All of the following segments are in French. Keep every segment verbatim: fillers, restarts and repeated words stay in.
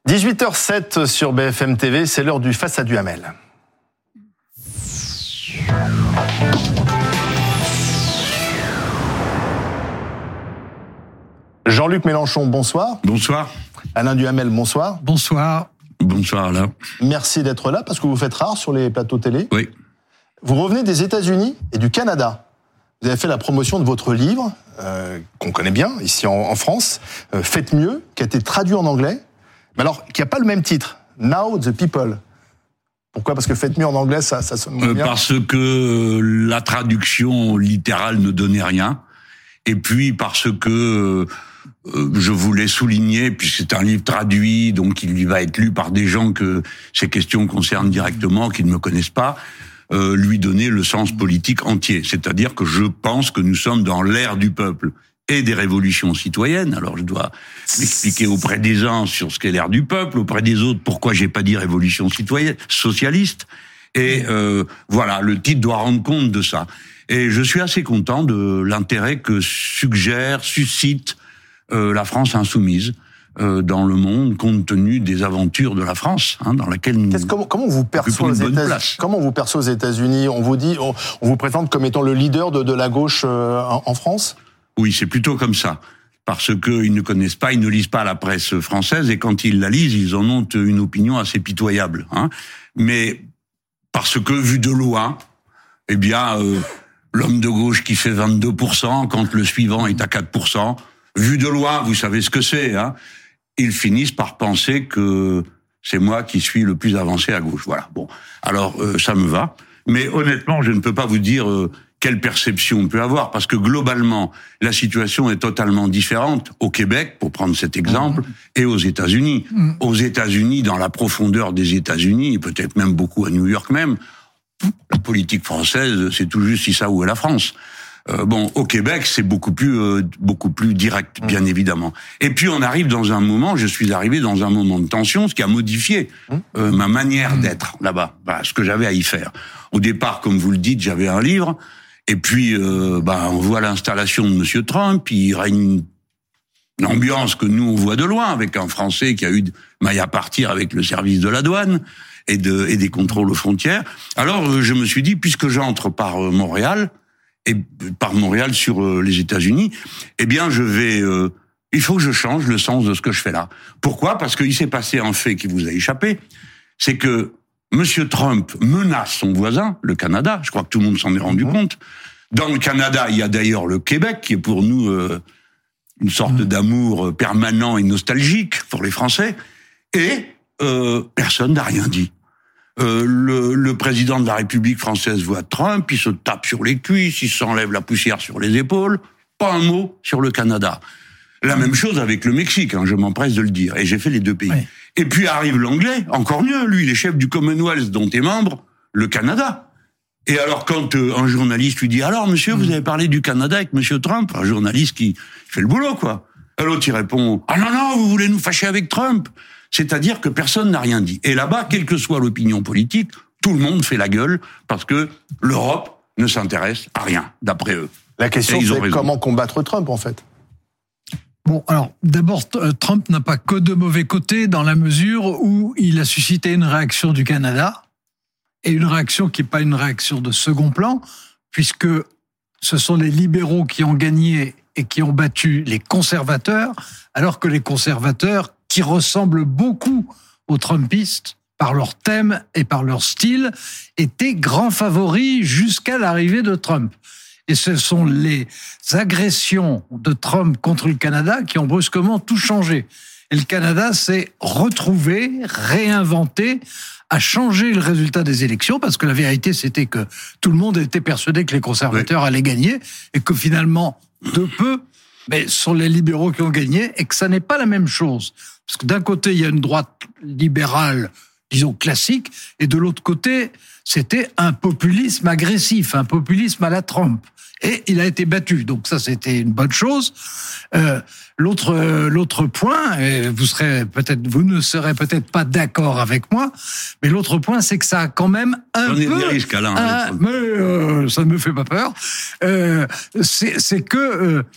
dix-huit heures sept sur B F M T V, c'est l'heure du Face à Duhamel. Jean-Luc Mélenchon, bonsoir. Bonsoir. Alain Duhamel, bonsoir. Bonsoir. Bonsoir Alain. Merci d'être là, parce que vous faites rare sur les plateaux télé. Oui. Vous revenez des États-Unis et du Canada. Vous avez fait la promotion de votre livre, euh, qu'on connaît bien, ici en, en France, euh, Faites mieux, qui a été traduit en anglais, mais alors, qui n'a pas le même titre, Now the People. Pourquoi ? Parce que Faites mieux en anglais, ça, ça sonne moins bien. Parce que la traduction littérale ne donnait rien, et puis parce que euh, je voulais souligner, puisque c'est un livre traduit, donc il va être lu par des gens que ces questions concernent directement, qui ne me connaissent pas, euh, lui donner le sens politique entier. C'est-à-dire que je pense que nous sommes dans l'ère du peuple et des révolutions citoyennes. Alors je dois m'expliquer auprès des uns sur ce qu'est l'ère du peuple, auprès des autres pourquoi j'ai pas dit révolution citoyenne, socialiste. Et euh, voilà, le titre doit rendre compte de ça. Et je suis assez content de l'intérêt que suggère, suscite euh, la France insoumise euh, dans le monde, compte tenu des aventures de la France, hein, dans laquelle nous Qu'est-ce, comment, comment vous perçoit aux États-Unis Comment vous perçoit aux États-Unis On vous dit, on, on vous présente comme étant le leader de, de la gauche euh, en, en France ? Oui, c'est plutôt comme ça. Parce qu'ils ne connaissent pas, ils ne lisent pas la presse française, et quand ils la lisent, ils en ont une opinion assez pitoyable. Hein. Mais parce que, vu de loin, eh bien, euh, l'homme de gauche qui fait vingt-deux pour cent, quand le suivant est à quatre pour cent, vu de loin, vous savez ce que c'est, hein, ils finissent par penser que c'est moi qui suis le plus avancé à gauche. Voilà. Bon, alors euh, ça me va. Mais honnêtement, je ne peux pas vous dire euh, quelle perception on peut avoir, parce que globalement, la situation est totalement différente au Québec, pour prendre cet exemple, mmh. et aux États-Unis. Mmh. Aux États-Unis, dans la profondeur des États-Unis, et peut-être même beaucoup à New York même, la politique française, c'est tout juste si ça ou est la France. Euh, bon, au Québec, c'est beaucoup plus euh, beaucoup plus direct, bien mmh. évidemment. Et puis on arrive dans un moment, je suis arrivé dans un moment de tension, ce qui a modifié euh, ma manière mmh. d'être là-bas, bah, ce que j'avais à y faire. Au départ, comme vous le dites, j'avais un livre. Et puis, euh, bah, on voit l'installation de Monsieur Trump, il règne une, une ambiance que nous, on voit de loin, avec un Français qui a eu maille à partir avec le service de la douane et, de, et des contrôles aux frontières. Alors, euh, je me suis dit, puisque j'entre par euh, Montréal, et par Montréal sur euh, les États-Unis, eh bien, je vais... Euh, il faut que je change le sens de ce que je fais là. Pourquoi ? Parce qu'il s'est passé un fait qui vous a échappé, c'est que Monsieur Trump menace son voisin, le Canada. Je crois que tout le monde s'en est rendu mmh. compte. Dans le Canada, il y a d'ailleurs le Québec, qui est pour nous euh, une sorte mmh. d'amour permanent et nostalgique pour les Français. Et euh, personne n'a rien dit. Euh, le, le président de la République française voit Trump, il se tape sur les cuisses, il s'enlève la poussière sur les épaules. Pas un mot sur le Canada. La même chose avec le Mexique, hein, je m'empresse de le dire. Et j'ai fait les deux pays. Oui. Et puis arrive l'anglais, encore mieux, lui, il est chef du Commonwealth dont est membre le Canada. Et alors quand euh, un journaliste lui dit « Alors monsieur, mmh. vous avez parlé du Canada avec monsieur Trump ?» Un journaliste qui fait le boulot, quoi. Et l'autre, il répond « Ah non, non, vous voulez nous fâcher avec Trump ?» C'est-à-dire que personne n'a rien dit. Et là-bas, quelle que soit l'opinion politique, tout le monde fait la gueule parce que l'Europe ne s'intéresse à rien, d'après eux. La question, c'est comment combattre Trump, en fait. Bon, alors, d'abord, Trump n'a pas que de mauvais côtés dans la mesure où il a suscité une réaction du Canada, et une réaction qui n'est pas une réaction de second plan, puisque ce sont les libéraux qui ont gagné et qui ont battu les conservateurs, alors que les conservateurs, qui ressemblent beaucoup aux Trumpistes, par leur thème et par leur style, étaient grands favoris jusqu'à l'arrivée de Trump. Et ce sont les agressions de Trump contre le Canada qui ont brusquement tout changé. Et le Canada s'est retrouvé, réinventé, a changé le résultat des élections, parce que la vérité, c'était que tout le monde était persuadé que les conservateurs oui. allaient gagner, et que finalement, de peu, mais ce sont les libéraux qui ont gagné, et que ça n'est pas la même chose. Parce que d'un côté, il y a une droite libérale, disons classique, et de l'autre côté, c'était un populisme agressif, un populisme à la Trump. Et il a été battu, donc ça c'était une bonne chose. Euh, l'autre euh, l'autre point, et vous serez peut-être, vous ne serez peut-être pas d'accord avec moi, mais l'autre point c'est que ça a quand même un J'en peu. ai des risques, Alain, un, mais euh, ça ne me fait pas peur. Euh, c'est, c'est que euh,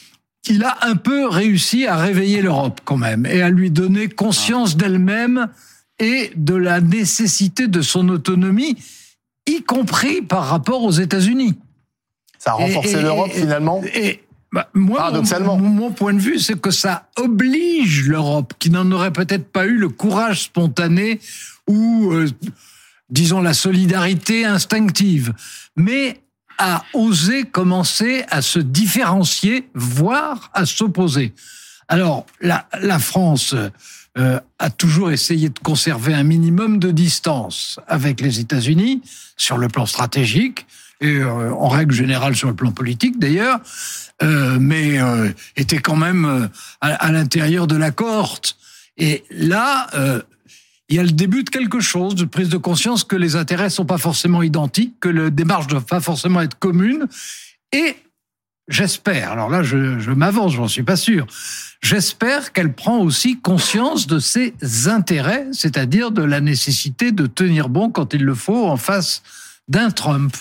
il a un peu réussi à réveiller l'Europe quand même et à lui donner conscience d'elle-même et de la nécessité de son autonomie, y compris par rapport aux États-Unis. Ça a renforcé et, l'Europe et, finalement et, bah, moi, Paradoxalement. Mon, mon point de vue, c'est que ça oblige l'Europe, qui n'en aurait peut-être pas eu le courage spontané ou, euh, disons, la solidarité instinctive, mais à oser commencer à se différencier, voire à s'opposer. Alors, la, la France euh, a toujours essayé de conserver un minimum de distance avec les États-Unis, sur le plan stratégique, et euh, en règle générale sur le plan politique d'ailleurs, euh, mais euh, était quand même euh, à, à l'intérieur de la cohorte. Et là, euh, il y a le début de quelque chose, de prise de conscience que les intérêts sont pas forcément identiques, que la démarche ne doit pas forcément être commune. Et j'espère, alors là je, je m'avance, j'en suis pas sûr, j'espère qu'elle prend aussi conscience de ses intérêts, c'est-à-dire de la nécessité de tenir bon quand il le faut en face d'un Trump.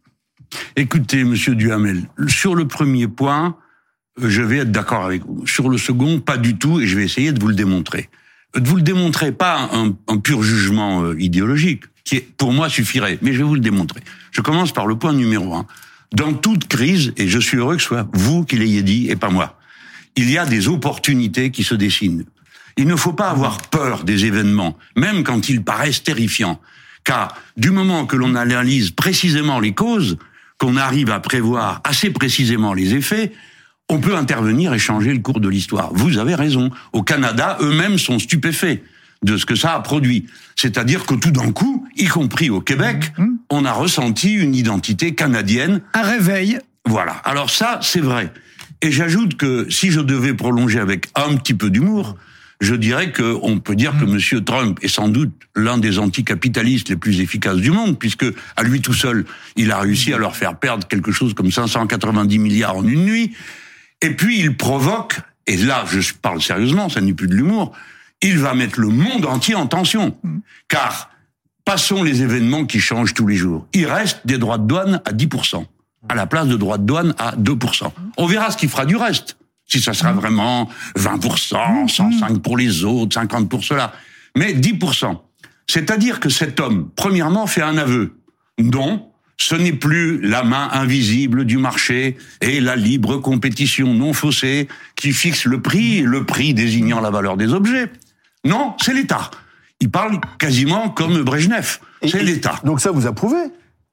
Écoutez, monsieur Duhamel, sur le premier point, je vais être d'accord avec vous. Sur le second, pas du tout, et je vais essayer de vous le démontrer. De vous le démontrer, pas un, un pur jugement euh, idéologique, qui, est, pour moi, suffirait, mais je vais vous le démontrer. Je commence par le point numéro un. Dans toute crise, et je suis heureux que ce soit vous qui l'ayez dit et pas moi, il y a des opportunités qui se dessinent. Il ne faut pas avoir peur des événements, même quand ils paraissent terrifiants, car du moment que l'on analyse précisément les causes, qu'on arrive à prévoir assez précisément les effets, on peut intervenir et changer le cours de l'histoire. Vous avez raison. Au Canada, eux-mêmes sont stupéfaits de ce que ça a produit. C'est-à-dire que tout d'un coup, y compris au Québec, mmh. on a ressenti une identité canadienne. Un réveil. Voilà. Alors ça, c'est vrai. Et j'ajoute que si je devais prolonger avec un petit peu d'humour, je dirais que on peut dire mmh. que Monsieur Trump est sans doute l'un des anticapitalistes les plus efficaces du monde, puisque à lui tout seul, il a réussi à leur faire perdre quelque chose comme cinq cent quatre-vingt-dix milliards en une nuit. Et puis il provoque, et là je parle sérieusement, ça n'est plus de l'humour, il va mettre le monde entier en tension. Car, passons les événements qui changent tous les jours. Il reste des droits de douane à dix pour cent, à la place de droits de douane à deux pour cent. On verra ce qu'il fera du reste. Si ça sera vraiment vingt pour cent, cent cinq pour les autres, cinquante pour cela. Mais dix pour cent. C'est-à-dire que cet homme, premièrement, fait un aveu, dont ce n'est plus la main invisible du marché et la libre compétition non faussée qui fixe le prix, le prix désignant la valeur des objets. Non, c'est l'État. Il parle quasiment comme Brejnev. C'est et, l'État. Donc ça, vous approuvez ?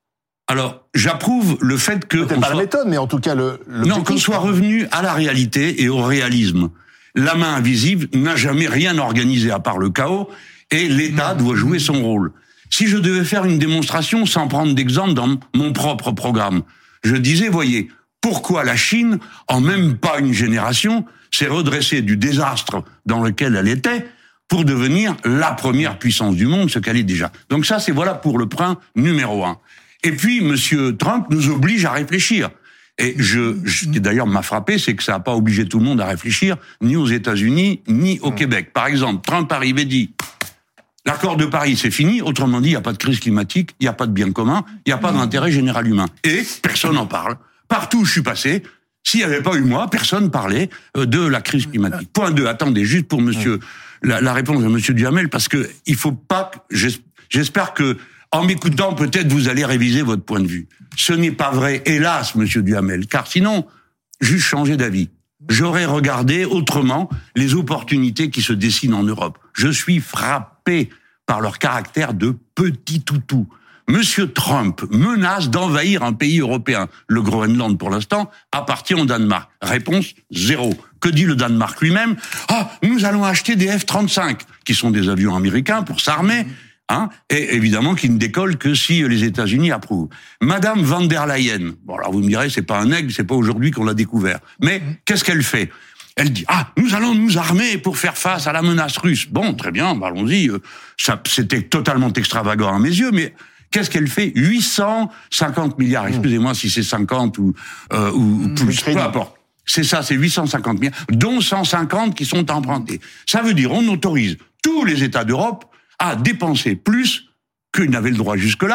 Alors, j'approuve le fait que... Peut-être pas soit... la méthode, mais en tout cas le... Non, qu'on soit revenu à la réalité et au réalisme. La main invisible n'a jamais rien organisé à part le chaos et l'État doit jouer son rôle. Si je devais faire une démonstration sans prendre d'exemple dans mon propre programme, je disais, voyez, pourquoi la Chine, en même pas une génération, s'est redressée du désastre dans lequel elle était pour devenir la première puissance du monde, ce qu'elle est déjà. Donc ça, c'est voilà pour le point numéro un. Et puis, Monsieur Trump nous oblige à réfléchir. Et je, ce qui d'ailleurs m'a frappé, c'est que ça n'a pas obligé tout le monde à réfléchir, ni aux États-Unis, ni au Québec. Par exemple, Trump arrive et dit... L'accord de Paris, c'est fini. Autrement dit, il n'y a pas de crise climatique, il n'y a pas de bien commun, il n'y a pas d'intérêt général humain. Et personne n'en parle. Partout où je suis passé, s'il n'y avait pas eu moi, personne parlait de la crise climatique. Point deux, attendez, juste pour monsieur, la, la réponse de monsieur Duhamel, parce que il faut pas que, j'espère que, en m'écoutant, peut-être vous allez réviser votre point de vue. Ce n'est pas vrai, hélas, monsieur Duhamel, car sinon, juste changer d'avis. J'aurais regardé autrement les opportunités qui se dessinent en Europe. Je suis frappé par leur caractère de petit toutou. Monsieur Trump menace d'envahir un pays européen. Le Groenland, pour l'instant, appartient au Danemark. Réponse, zéro. Que dit le Danemark lui-même ? Ah, nous allons acheter des F trente-cinq, qui sont des avions américains pour s'armer. Hein, et évidemment qui ne décolle que si les États-Unis approuvent. Madame van der Leyen, bon alors vous me direz, c'est pas un aigle, c'est pas aujourd'hui qu'on l'a découvert. Mais qu'est-ce qu'elle fait ? Elle dit, ah, nous allons nous armer pour faire face à la menace russe. Bon, très bien, bah allons-y. Ça, c'était totalement extravagant à mes yeux, mais qu'est-ce qu'elle fait ? huit cent cinquante milliards, excusez-moi si c'est cinquante ou, euh, ou mmh, plus, peu importe. C'est ça, c'est huit cent cinquante milliards, dont cent cinquante qui sont empruntés. Ça veut dire, on autorise tous les États d'Europe à dépenser plus qu'ils n'avaient le droit jusque-là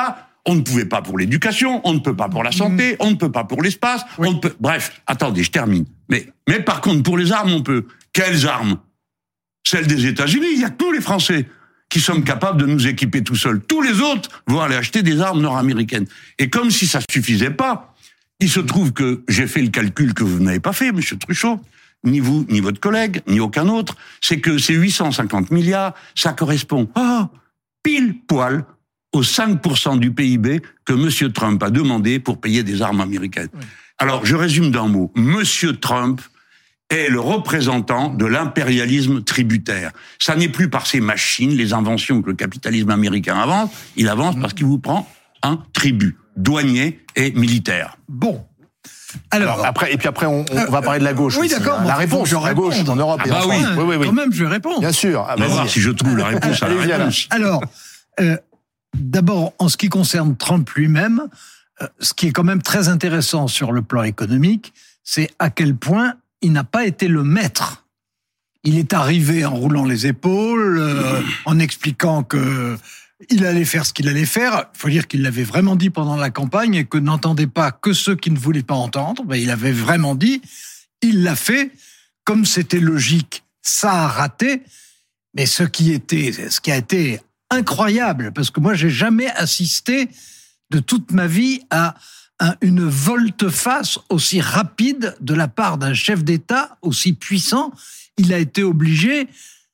On ne pouvait pas pour l'éducation, on ne peut pas pour la santé, mmh. on ne peut pas pour l'espace, oui. on ne peut... Bref, attendez, je termine. Mais, mais par contre, pour les armes, on peut. Quelles armes? Celles des États-Unis. Il y a que nous, les Français, qui sommes capables de nous équiper tout seuls. Tous les autres vont aller acheter des armes nord-américaines. Et comme si ça suffisait pas, il se trouve que j'ai fait le calcul que vous n'avez pas fait, monsieur Truchot, ni vous, ni votre collègue, ni aucun autre, c'est que ces huit cent cinquante milliards, ça correspond, oh, pile poil, aux cinq pour cent du P I B que monsieur Trump a demandé pour payer des armes américaines. Oui. Alors, je résume d'un mot. Monsieur Trump est le représentant de l'impérialisme tributaire. Ça n'est plus par ses machines, les inventions que le capitalisme américain avance, il avance parce qu'il vous prend un tribut, douanier et militaire. Bon. Alors, Alors après, et puis après, on, on euh, va parler de la gauche. Oui, d'accord. La réponse, la gauche en Europe ah et bah en oui. France. Oui, oui, oui. Quand même, je vais répondre. Bien sûr. Ah, on va voir si je trouve la réponse à la réponse. Alors, euh, d'abord, en ce qui concerne Trump lui-même, euh, ce qui est quand même très intéressant sur le plan économique, c'est à quel point il n'a pas été le maître. Il est arrivé en roulant les épaules, euh, en expliquant que il allait faire ce qu'il allait faire. Il faut dire qu'il l'avait vraiment dit pendant la campagne et que n'entendait pas que ceux qui ne voulaient pas entendre. Ben, il avait vraiment dit. Il l'a fait. Comme c'était logique, ça a raté. Mais ce qui était, ce qui a été incroyable, parce que moi, j'ai jamais assisté de toute ma vie à un, une volte-face aussi rapide de la part d'un chef d'État aussi puissant. Il a été obligé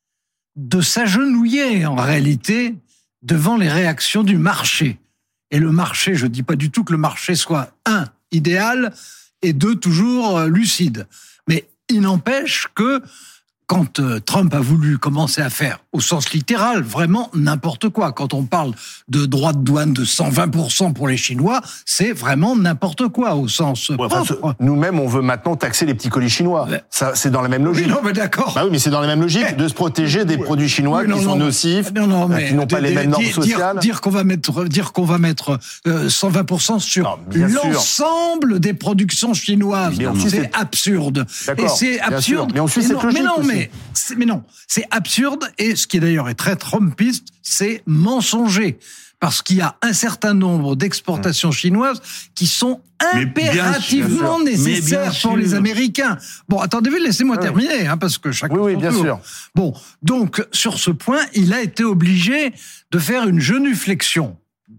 de s'agenouiller, en réalité, devant les réactions du marché. Et le marché, je ne dis pas du tout que le marché soit, un, idéal, et deux, toujours euh, lucide. Mais il n'empêche que quand euh, Trump a voulu commencer à faire, au sens littéral, vraiment n'importe quoi, quand on parle de droits de douane de cent vingt pour cent pour les Chinois, c'est vraiment n'importe quoi, au sens ouais, propre. Enfin, nous-mêmes, on veut maintenant taxer les petits colis chinois. Ouais. Ça, c'est dans la même logique. Oui, non, mais d'accord. Bah oui, mais c'est dans la même logique de se protéger des oui. produits chinois oui, non, qui sont non, nocifs, non, non, mais qui n'ont pas de, les mêmes normes dire, sociales. Dire, dire qu'on va mettre, dire qu'on va mettre euh, cent vingt pour cent sur non, l'ensemble des productions chinoises, c'est, c'est absurde. D'accord, et c'est absurde. Mais on suit cette non, logique mais non, aussi. mais, c'est, mais non, c'est absurde. Et ce qui d'ailleurs est très trumpiste, c'est mensonger. Parce qu'il y a un certain nombre d'exportations chinoises qui sont impérativement sûr, nécessaires pour les Américains. Bon, attendez-vous, laissez-moi oui. terminer, hein, parce que chacun... Oui, oui, bien tour. sûr. Bon, donc, sur ce point, il a été obligé de faire une genuflexion.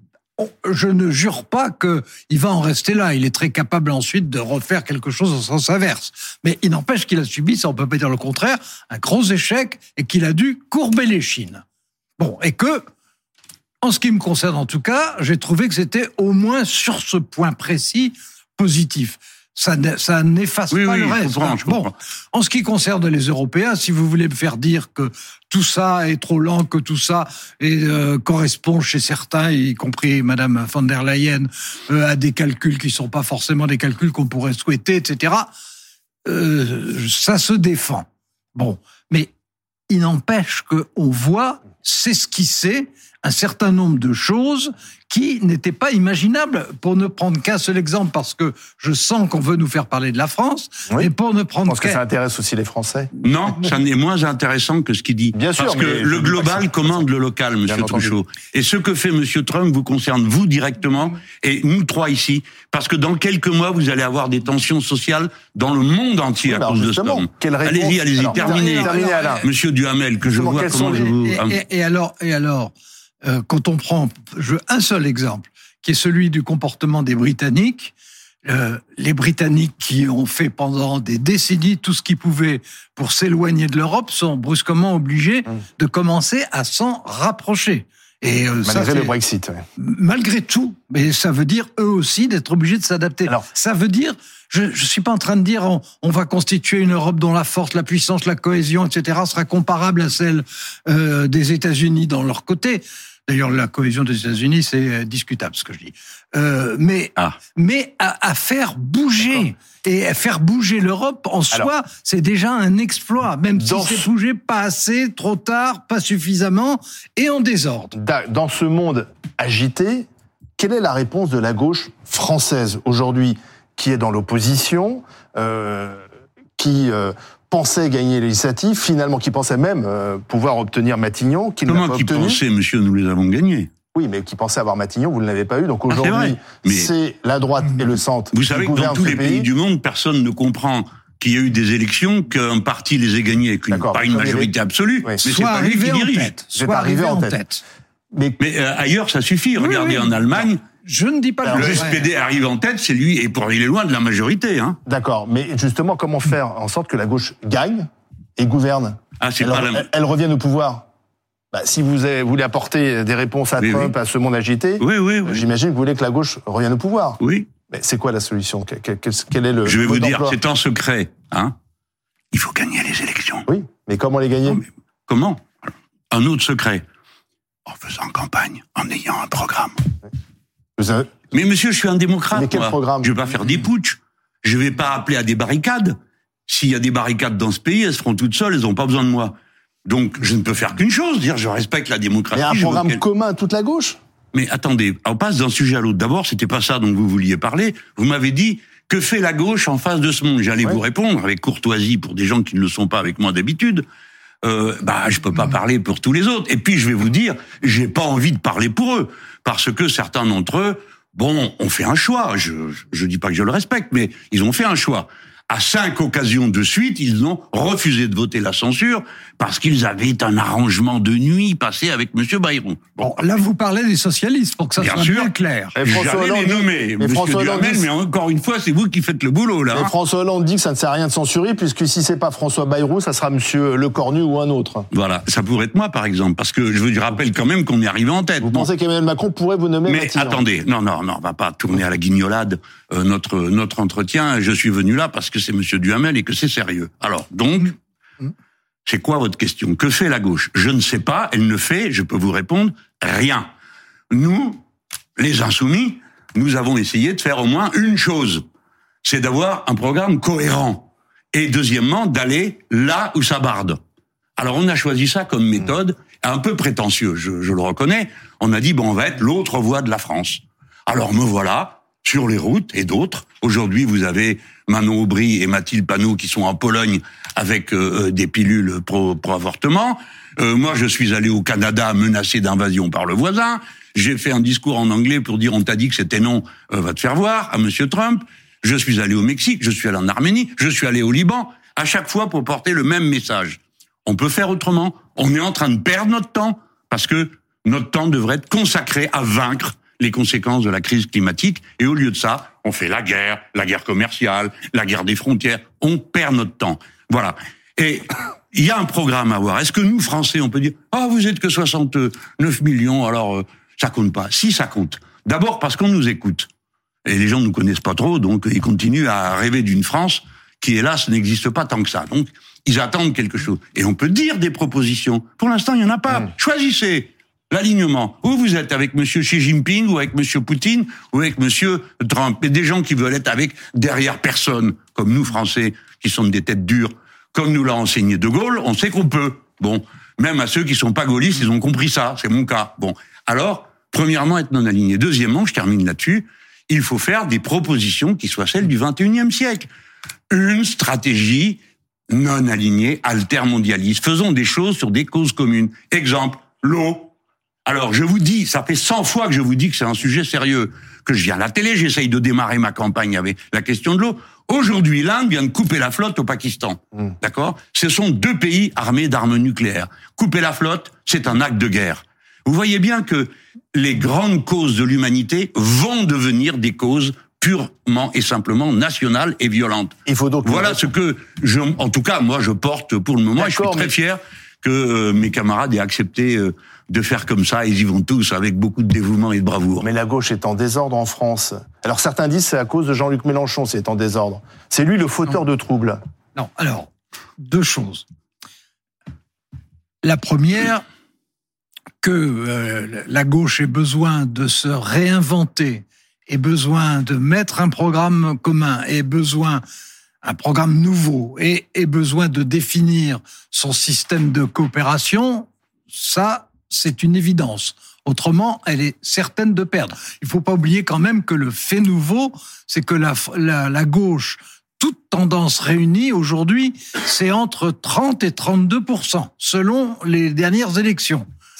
Je ne jure pas qu'il va en rester là. Il est très capable ensuite de refaire quelque chose en sens inverse. Mais il n'empêche qu'il a subi, ça on peut pas dire le contraire, un gros échec et qu'il a dû courber l'échine. Bon, et que... En ce qui me concerne, en tout cas, j'ai trouvé que c'était au moins sur ce point précis positif. Ça, ça n'efface oui, pas oui, le reste. Je comprends, je comprends. Bon, en ce qui concerne les Européens, si vous voulez me faire dire que tout ça est trop lent, que tout ça est, euh, correspond chez certains, y compris Madame von der Leyen, euh, à des calculs qui sont pas forcément des calculs qu'on pourrait souhaiter, et cetera. Euh, ça se défend. Bon, mais il n'empêche qu'on voit s'esquisser un certain nombre de choses qui n'étaient pas imaginables, pour ne prendre qu'un seul exemple, parce que je sens qu'on veut nous faire parler de la France, oui. et pour ne prendre Je pense qu'un... que ça intéresse aussi les Français. Non, ça n'est moins intéressant que ce qu'il dit. Bien sûr, parce que le global commande le local, monsieur Truchot. Et ce que fait monsieur Trump vous concerne vous directement, et nous trois ici, parce que dans quelques mois, vous allez avoir des tensions sociales dans le monde entier oui, à cause de ça. Allez-y, allez-y, alors, terminez. terminez alors, monsieur Duhamel, que je vois comment je vous... Et, et, et alors, et alors Euh, quand on prend je, un seul exemple, qui est celui du comportement des Britanniques, euh, les Britanniques qui ont fait pendant des décennies tout ce qu'ils pouvaient pour s'éloigner de l'Europe sont brusquement obligés mmh. de commencer à s'en rapprocher. Et euh, malgré ça, le Brexit. Ouais. Malgré tout, mais ça veut dire eux aussi d'être obligés de s'adapter. Alors, ça veut dire, je ne suis pas en train de dire on, on va constituer une Europe dont la force, la puissance, la cohésion, et cetera sera comparable à celle euh, des États-Unis dans leur côté. D'ailleurs, la cohésion des États-Unis, c'est discutable, ce que je dis. Euh, mais, ah. mais à, à faire bouger. D'accord. Et à faire bouger l'Europe, en soi, Alors, c'est déjà un exploit. Même si c'est bougé pas assez, trop tard, pas suffisamment, et en désordre. Dans ce monde agité, quelle est la réponse de la gauche française aujourd'hui, qui est dans l'opposition, euh, qui... Euh, pensait gagner les législatives, finalement, qui pensait même euh, pouvoir obtenir Matignon, qu'il n'a pas obtenu. Comment qui pensait, monsieur, nous les avons gagnés. Oui, mais qui pensait avoir Matignon, vous ne l'avez pas eu. Donc aujourd'hui, ah, c'est, mais... c'est la droite et le centre. Vous savez que dans tous les pays. pays du monde, personne ne comprend qu'il y a eu des élections, qu'un parti les ait gagnées avec une, pas une majorité les... absolue, oui. mais soit c'est pas lui qui dirige. Tête, soit arrivé en tête. tête. Mais, mais euh, ailleurs, ça suffit. Oui, Regardez oui. en Allemagne. Je ne dis pas Alors, le S P D arrive en tête, c'est lui, et pour il est loin de la majorité. Hein. D'accord, mais justement, comment faire en sorte que la gauche gagne et gouverne ? Ah, c'est elle, pas la... elle, elle revienne au pouvoir. Bah, si vous avez, voulez apporter des réponses à oui, Trump, oui. à ce monde agité, oui, oui, oui. j'imagine que vous voulez que la gauche revienne au pouvoir. Oui. Mais c'est quoi la solution ? quel, quel, quel est le Je vais vous dire, d'emploi ? C'est en secret. Hein. Il faut gagner les élections. Oui, mais comment les gagner ? Non, mais comment ? Un autre secret. En faisant campagne, en ayant un programme. Vous avez... Mais monsieur, je suis un démocrate. Mais quel moi. programme ? Je vais pas faire des putschs. Je vais pas appeler à des barricades. S'il y a des barricades dans ce pays, elles se feront toutes seules, elles n'ont pas besoin de moi. Donc, je ne peux faire qu'une chose, dire je respecte la démocratie. Mais un programme qu'elle... commun à toute la gauche ? Mais attendez, on passe d'un sujet à l'autre. D'abord, c'était pas ça dont vous vouliez parler. Vous m'avez dit, que fait la gauche en face de ce monde ? J'allais ouais. vous répondre avec courtoisie pour des gens qui ne le sont pas avec moi d'habitude. Euh, bah, je peux pas parler pour tous les autres. Et puis, je vais vous dire, j'ai pas envie de parler pour eux. Parce que certains d'entre eux, bon, ont fait un choix. Je, je dis pas que je le respecte, mais ils ont fait un choix. À cinq occasions de suite, ils ont refusé de voter la censure parce qu'ils avaient un arrangement de nuit passé avec Monsieur Bayrou. Bon, là, vous parlez des socialistes pour que ça bien soit sûr. bien clair. J'allais les nommer, Monsieur Duhamel, mais encore une fois, c'est vous qui faites le boulot, là. Et hein. François Hollande dit que ça ne sert à rien de censurer, puisque si c'est pas François Bayrou, ça sera Monsieur Lecornu ou un autre. Voilà, ça pourrait être moi, par exemple, parce que je vous rappelle quand même qu'on est arrivé en tête. Vous non pensez qu'Emmanuel Macron pourrait vous nommer Mais Matignon. attendez, non, non, non, on va pas tourner à la guignolade euh, notre notre entretien. Je suis venu là parce que c'est Monsieur Duhamel et que c'est sérieux. Alors, donc, mmh. c'est quoi votre question ? Que fait la gauche ? Je ne sais pas, elle ne fait, je peux vous répondre, rien. Nous, les Insoumis, nous avons essayé de faire au moins une chose, c'est d'avoir un programme cohérent. Et deuxièmement, d'aller là où ça barde. Alors, on a choisi ça comme méthode, un peu prétentieux, je, je le reconnais. On a dit, bon, on va être l'autre voie de la France. Alors, me voilà, sur les routes et d'autres. Aujourd'hui, vous avez Manon Aubry et Mathilde Panot qui sont en Pologne avec euh, des pilules pro, pro-avortement. Euh, moi, je suis allé au Canada menacé d'invasion par le voisin. J'ai fait un discours en anglais pour dire on t'a dit que c'était non, euh, va te faire voir, à Monsieur Trump. Je suis allé au Mexique, je suis allé en Arménie, je suis allé au Liban, à chaque fois pour porter le même message. On peut faire autrement. On est en train de perdre notre temps parce que notre temps devrait être consacré à vaincre les conséquences de la crise climatique. Et au lieu de ça, on fait la guerre, la guerre commerciale, la guerre des frontières. On perd notre temps. Voilà. Et il y a un programme à avoir. Est-ce que nous, Français, on peut dire « Ah, oh, vous êtes que soixante-neuf millions, alors euh, ça compte pas ». Si, ça compte. D'abord parce qu'on nous écoute. Et les gens ne nous connaissent pas trop, donc ils continuent à rêver d'une France qui, hélas, n'existe pas tant que ça. Donc, ils attendent quelque chose. Et on peut dire des propositions. Pour l'instant, il n'y en a pas. Mmh. Choisissez l'alignement. Où vous êtes, avec Monsieur Xi Jinping, ou avec Monsieur Poutine, ou avec Monsieur Trump. Et des gens qui veulent être avec derrière personne, comme nous, Français, qui sommes des têtes dures. Comme nous l'a enseigné De Gaulle, on sait qu'on peut. Bon, même à ceux qui sont pas gaullistes, ils ont compris ça. C'est mon cas. Bon, alors, premièrement, être non aligné. Deuxièmement, je termine là-dessus, il faut faire des propositions qui soient celles du vingt et unième siècle. Une stratégie non alignée, altermondialiste. Faisons des choses sur des causes communes. Exemple, l'eau. Alors, je vous dis, ça fait cent fois que je vous dis que c'est un sujet sérieux, que je viens à la télé, j'essaye de démarrer ma campagne avec la question de l'eau. Aujourd'hui, l'Inde vient de couper la flotte au Pakistan. Mmh. D'accord ? Ce sont deux pays armés d'armes nucléaires. Couper la flotte, c'est un acte de guerre. Vous voyez bien que les grandes causes de l'humanité vont devenir des causes purement et simplement nationales et violentes. Il faut donc voilà ce que, je, en tout cas, moi, je porte pour le moment. Et je suis très mais... fier que euh, mes camarades aient accepté euh, de faire comme ça. Ils y vont tous avec beaucoup de dévouement et de bravoure. Mais la gauche est en désordre en France. Alors certains disent que c'est à cause de Jean-Luc Mélenchon, c'est en désordre. C'est lui le fauteur non. de troubles. Non, alors, deux choses. La première, que euh, la gauche ait besoin de se réinventer, ait besoin de mettre un programme commun, ait besoin un programme nouveau, et ait besoin de définir son système de coopération, ça, c'est une évidence. Autrement, elle est certaine de perdre. Il ne faut pas oublier quand même que le fait nouveau, c'est que la, la, la gauche, toute tendance réunie aujourd'hui, c'est entre trente et trente-deux pour cent, selon les dernières élections.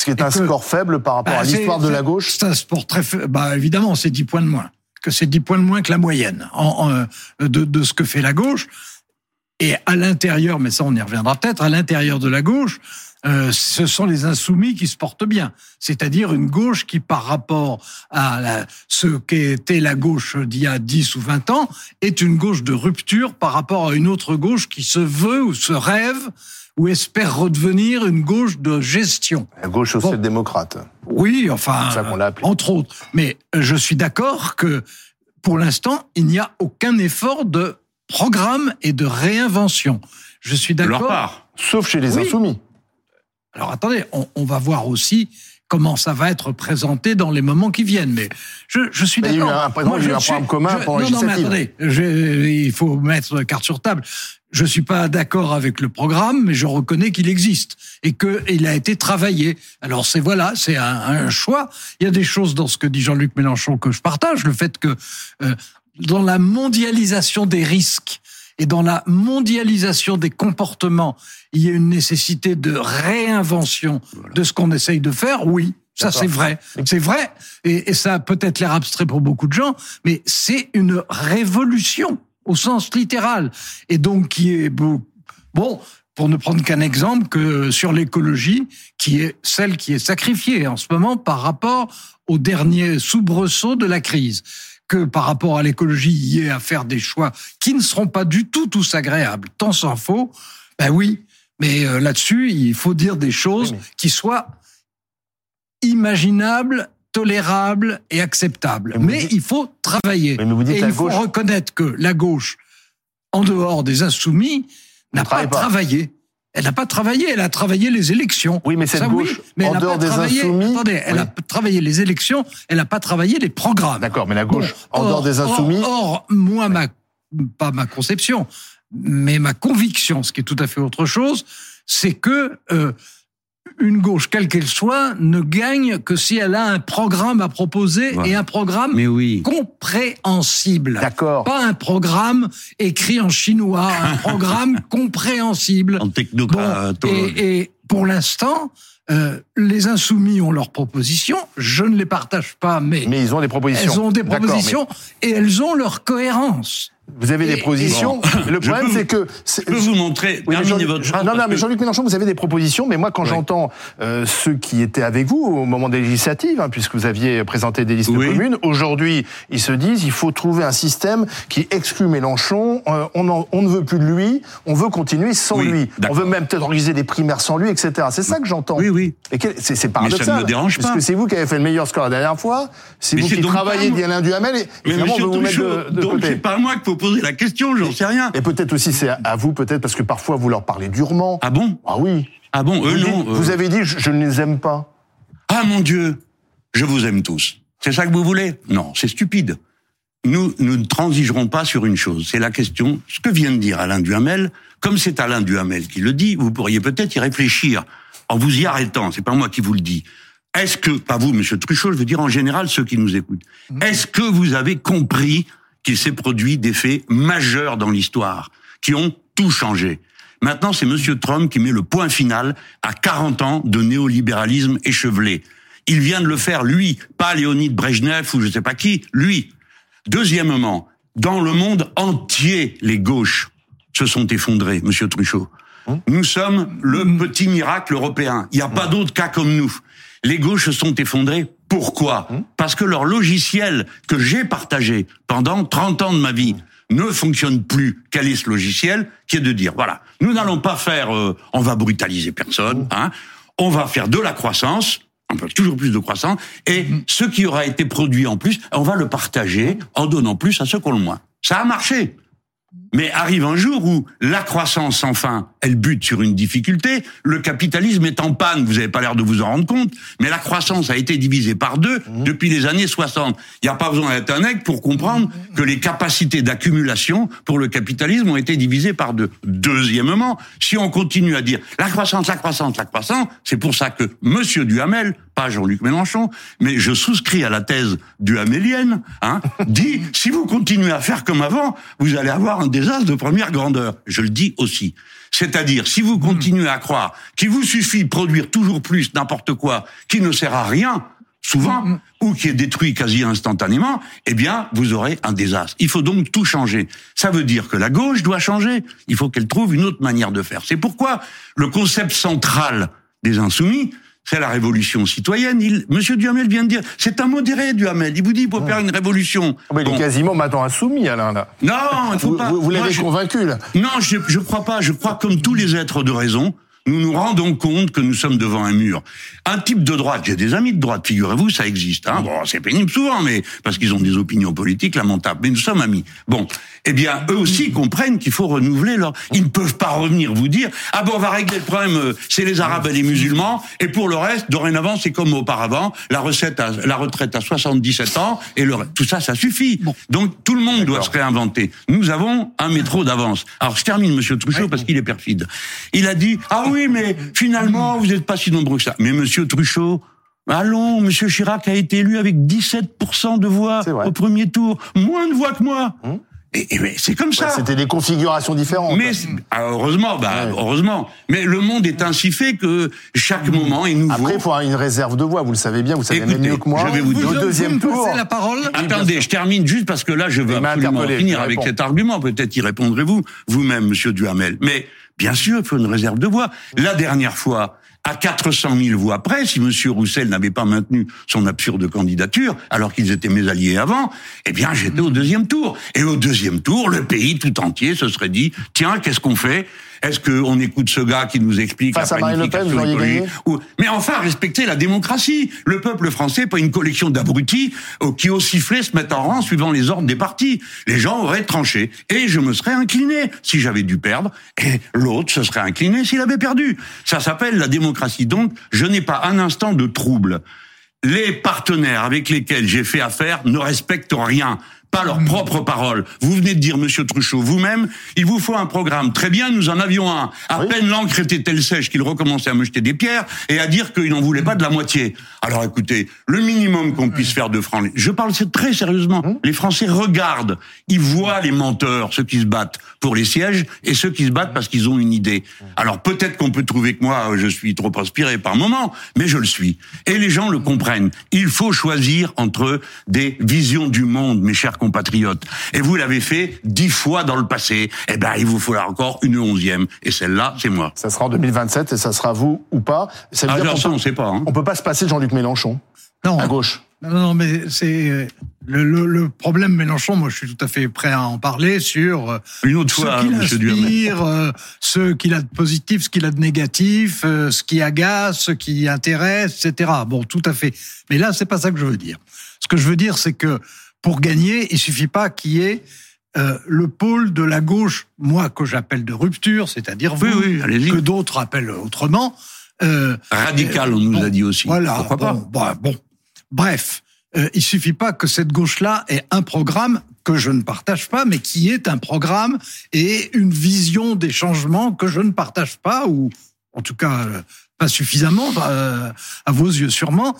Ce qui est un que, score faible par rapport bah, à l'histoire de la gauche. C'est un sport très faible. Bah, évidemment, c'est dix points de moins. Que c'est dix points de moins que la moyenne en, en, de, de ce que fait la gauche. Et à l'intérieur, mais ça on y reviendra peut-être, à l'intérieur de la gauche, euh, ce sont les insoumis qui se portent bien. C'est-à-dire une gauche qui, par rapport à la, ce qu'était la gauche d'il y a dix ou vingt ans, est une gauche de rupture par rapport à une autre gauche qui se veut ou se rêve ou espère redevenir une gauche de gestion. La gauche social-démocrate. Bon, oui, enfin, c'est ça qu'on l'a appelé. Entre autres. Mais je suis d'accord que, pour l'instant, il n'y a aucun effort de programme et de réinvention. Je suis d'accord. De leur part. Sauf chez les oui. insoumis. Alors attendez, on, on va voir aussi comment ça va être présenté dans les moments qui viennent. Mais je, je suis mais d'accord. Il y a eu un, Moi, il y a eu un programme commun je, pour non, non, mais attendez, je, il faut mettre carte sur table. Je suis pas d'accord avec le programme, mais je reconnais qu'il existe et qu'il a été travaillé. Alors c'est voilà, c'est un, un choix. Il y a des choses dans ce que dit Jean-Luc Mélenchon que je partage. Le fait que euh, dans la mondialisation des risques et dans la mondialisation des comportements, il y a une nécessité de réinvention voilà. de ce qu'on essaye de faire, oui, ça D'accord. c'est vrai. C'est vrai, et, et ça a peut-être l'air abstrait pour beaucoup de gens, mais c'est une révolution au sens littéral. Et donc, qui est beau. Bon, pour ne prendre qu'un exemple, que sur l'écologie, qui est celle qui est sacrifiée en ce moment par rapport au dernier soubresaut de la crise. Que par rapport à l'écologie, il y ait à faire des choix qui ne seront pas du tout tous agréables, tant s'en faut. Ben oui, mais euh, là-dessus, il faut dire des choses oui, mais... qui soient imaginables, tolérables et acceptables. Mais, mais dites... il faut travailler. Mais mais vous dites et la il faut gauche... reconnaître que la gauche, en dehors des insoumis, n'a pas, pas travaillé. Elle n'a pas travaillé, elle a travaillé les élections. Oui, mais cette ça, gauche, oui, mais en dehors des insoumis... Attendez, elle oui. a travaillé les élections, elle n'a pas travaillé les programmes. D'accord, mais la gauche, bon, en or, dehors des insoumis... Or, or moi, ma, pas ma conception, mais ma conviction, ce qui est tout à fait autre chose, c'est que euh, une gauche, quelle qu'elle soit, ne gagne que si elle a un programme à proposer voilà. et un programme mais oui. compréhensible. D'accord. Pas un programme écrit en chinois, un programme compréhensible. En technocrate. Bon, et, et pour l'instant, euh, les insoumis ont leurs propositions. Je ne les partage pas, mais mais ils ont des propositions. Elles ont des propositions mais... et elles ont leur cohérence. Vous avez et, des propositions. Bon. Le problème, peux, c'est que... C'est, je peux vous montrer... Oui, Jean, votre je, non, non, mais Jean-Luc Mélenchon, vous avez des propositions, mais moi, quand oui. j'entends euh, ceux qui étaient avec vous au moment des législatives, hein, puisque vous aviez présenté des listes oui. communes, aujourd'hui, ils se disent il faut trouver un système qui exclut Mélenchon, euh, on, en, on ne veut plus de lui, on veut continuer sans oui, lui. D'accord. On veut même peut-être organiser des primaires sans lui, et cetera. C'est ça que j'entends. Oui, oui. Et quel, c'est, c'est paradoxal. Mais ça ne me dérange pas. Parce que c'est vous qui avez fait le meilleur score la dernière fois, c'est mais vous c'est qui travaillez d'Alain Duhamel, et évidemment, on veut vous mettre de, de donc côté. C'est pas à moi qu'il faut poser la question, j'en sais rien. Et peut-être aussi, c'est à vous, peut-être, parce que parfois, vous leur parlez durement. Ah bon? Ah oui. Ah bon? Eux, vous non. Dites, euh... Vous avez dit, je, je ne les aime pas. Ah mon Dieu! Je vous aime tous. C'est ça que vous voulez? Non, c'est stupide. Nous, nous ne transigerons pas sur une chose. C'est la question, ce que vient de dire Alain Duhamel, comme c'est Alain Duhamel qui le dit, vous pourriez peut-être y réfléchir en vous y arrêtant. C'est pas moi qui vous le dis. Est-ce que, pas vous, monsieur Truchot, je veux dire en général ceux qui nous écoutent, mmh. est-ce que vous avez compris qu'il s'est produit des faits majeurs dans l'histoire, qui ont tout changé? Maintenant, c'est monsieur Trump qui met le point final à quarante ans de néolibéralisme échevelé. Il vient de le faire, lui, pas Léonid Brejnev ou je sais pas qui, lui. Deuxièmement, dans le monde entier, les gauches se sont effondrées, monsieur Truchot. Nous sommes le petit miracle européen. Il n'y a pas d'autre cas comme nous. Les gauches se sont effondrées. Pourquoi ? Parce que leur logiciel que j'ai partagé pendant trente ans de ma vie ne fonctionne plus. Quel est ce logiciel ? Qui est de dire, voilà, nous n'allons pas faire, euh, on va brutaliser personne, hein, on va faire de la croissance, on peut toujours plus de croissance, et ce qui aura été produit en plus, on va le partager en donnant plus à ceux qui ont le moins. Ça a marché. Mais arrive un jour où la croissance, enfin, elle bute sur une difficulté, le capitalisme est en panne, vous n'avez pas l'air de vous en rendre compte, mais la croissance a été divisée par deux mmh. depuis les années soixante. Il n'y a pas besoin d'être un aigle pour comprendre mmh. que les capacités d'accumulation pour le capitalisme ont été divisées par deux. Deuxièmement, si on continue à dire la croissance, la croissance, la croissance, c'est pour ça que monsieur Duhamel pas Jean-Luc Mélenchon, mais je souscris à la thèse duhamélienne, hein, dit, si vous continuez à faire comme avant, vous allez avoir un désastre de première grandeur. Je le dis aussi. C'est-à-dire, si vous continuez à croire qu'il vous suffit de produire toujours plus n'importe quoi, qui ne sert à rien, souvent, mmh. ou qui est détruit quasi instantanément, eh bien, vous aurez un désastre. Il faut donc tout changer. Ça veut dire que la gauche doit changer. Il faut qu'elle trouve une autre manière de faire. C'est pourquoi le concept central des Insoumis, c'est la révolution citoyenne. Il, Monsieur Duhamel vient de dire, c'est un modéré, Duhamel. Il vous dit, il faut ouais. faire une révolution. Oh, mais bon. Il est quasiment maintenant insoumis, Alain, là. Non, il faut vous, pas. Vous, vous l'avez Moi, je, convaincu, là. Non, je, je crois pas. Je crois comme tous les êtres de raison, nous nous rendons compte que nous sommes devant un mur. Un type de droite, j'ai des amis de droite, figurez-vous, ça existe. Hein. Bon, c'est pénible souvent, mais parce qu'ils ont des opinions politiques lamentables. Mais nous sommes amis. Bon, eh bien, eux aussi comprennent qu'il faut renouveler leur... Ils ne peuvent pas revenir vous dire « Ah bon, on va régler le problème, c'est les Arabes et les musulmans, et pour le reste, dorénavant, c'est comme auparavant, la, recette à, la retraite à soixante-dix-sept ans, et le tout ça, ça suffit. Bon. Donc, tout le monde D'accord. doit se réinventer. Nous avons un métro d'avance. Alors, je termine, Monsieur Truchot, ouais. parce qu'il est perfide. Il a dit « Ah oui, mais finalement, vous n'êtes pas si nombreux que ça. » Mais Monsieur Truchot, allons, Monsieur Chirac a été élu avec dix-sept pour cent de voix au premier tour. Moins de voix que moi. Hum. Et, et c'est comme ça. Ouais, c'était des configurations différentes. Mais heureusement, bah ouais. heureusement. Mais le monde est ainsi fait que chaque mmh. moment est nouveau. Après, il faut avoir une réserve de voix. Vous le savez bien, vous savez Écoutez, même mieux que moi. Je vais vous, vous dire au deuxième vous tour. la parole. Attendez, je termine juste parce que là, je veux absolument finir avec cet argument. Peut-être y répondrez-vous vous-même, Monsieur Duhamel. Mais bien sûr, il faut une réserve de voix. La dernière fois, à quatre cent mille voix près, si Monsieur Roussel n'avait pas maintenu son absurde candidature, alors qu'ils étaient mes alliés avant, eh bien, j'étais au deuxième tour. Et au deuxième tour, le pays tout entier se serait dit, tiens, qu'est-ce qu'on fait? Est-ce qu'on écoute ce gars qui nous explique Face la planification écologique? Ou... Mais enfin, respecter la démocratie. Le peuple français, pas une collection d'abrutis qui, au sifflet, se mettent en rang suivant les ordres des partis. Les gens auraient tranché. Et je me serais incliné si j'avais dû perdre. Et l'autre se serait incliné s'il avait perdu. Ça s'appelle la démocratie. Donc, je n'ai pas un instant de trouble. Les partenaires avec lesquels j'ai fait affaire ne respectent rien. Pas leurs propres paroles. Vous venez de dire, Monsieur Truchot, vous-même, il vous faut un programme. Très bien, nous en avions un. À oui. peine l'encre était telle sèche qu'il recommençait à me jeter des pierres et à dire qu'il n'en voulait pas de la moitié. Alors écoutez, le minimum qu'on puisse faire de francs... Je parle très sérieusement. Hum. Les Français regardent, ils voient les menteurs, ceux qui se battent pour les sièges et ceux qui se battent parce qu'ils ont une idée. Alors peut-être qu'on peut trouver que moi, je suis trop inspiré par moment, mais je le suis. Et les gens le comprennent. Il faut choisir entre des visions du monde, mes chers compatriotes. Et vous l'avez fait dix fois dans le passé. Eh ben, il vous faudra encore une onzième. Et celle-là, c'est moi. Ça sera en deux mille vingt-sept et ça sera vous ou pas. Ça veut ah, dire ça, peut, on sait pas. Hein. On peut pas se passer de Jean-Luc Mélenchon. Non. À gauche. Non, non, mais c'est le, le, le problème Mélenchon. Moi, je suis tout à fait prêt à en parler sur une autre fois, ce qu'il Monsieur inspire, euh, ce qu'il a de positif, ce qu'il a de négatif, euh, ce qui agace, ce qui intéresse, et cetera. Bon, tout à fait. Mais là, c'est pas ça que je veux dire. Ce que je veux dire, c'est que pour gagner, il suffit pas qu'il y ait euh, le pôle de la gauche, moi que j'appelle de rupture, c'est-à-dire vous, oui, oui, que d'autres appellent autrement. Euh, Radical, on nous bon, a dit aussi. Voilà. Pourquoi bon, pas bon, bon. Bref, euh, il suffit pas que cette gauche-là ait un programme que je ne partage pas, mais qui est un programme et une vision des changements que je ne partage pas, ou en tout cas euh, pas suffisamment, euh, à vos yeux sûrement.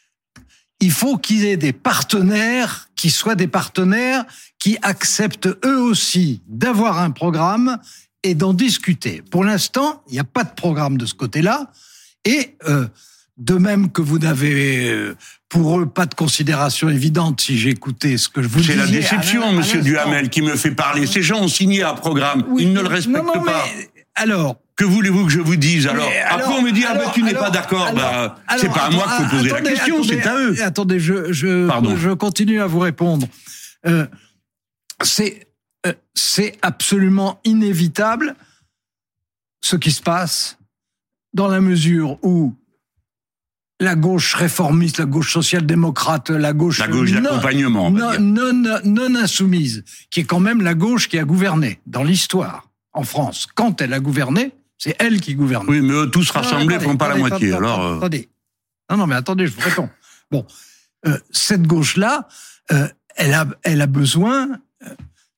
Il faut qu'il y ait des partenaires qui soient des partenaires qui acceptent eux aussi d'avoir un programme et d'en discuter. Pour l'instant, il n'y a pas de programme de ce côté-là. Et euh, de même que vous n'avez, euh, pour eux, pas de considération évidente, si j'écoutais ce que je vous disais... C'est la déception, à, à Monsieur Duhamel, qui me fait parler. Ces gens ont signé un programme, oui, ils ne le respectent non, non, pas. Mais, alors... Que voulez-vous que je vous dise alors, alors après on me dit alors, ah bah tu n'es pas d'accord, alors, bah alors, c'est pas à moi qu'il faut poser attendez, la question, attendez, c'est à eux. Attendez, je je je continue à vous répondre. Euh, c'est euh, c'est absolument inévitable ce qui se passe dans la mesure où la gauche réformiste, la gauche social-démocrate, la gauche la gauche d'accompagnement, non, non, non, non insoumise, qui est quand même la gauche qui a gouverné dans l'histoire en France. Quand elle a gouverné, c'est elle qui gouverne. Oui, mais eux tous rassemblés ne font pas attendez, la moitié. Attendez, alors, euh... attendez. Non, non, mais attendez, je vous réponds. Bon, euh, cette gauche-là, euh, elle a, elle a besoin, euh,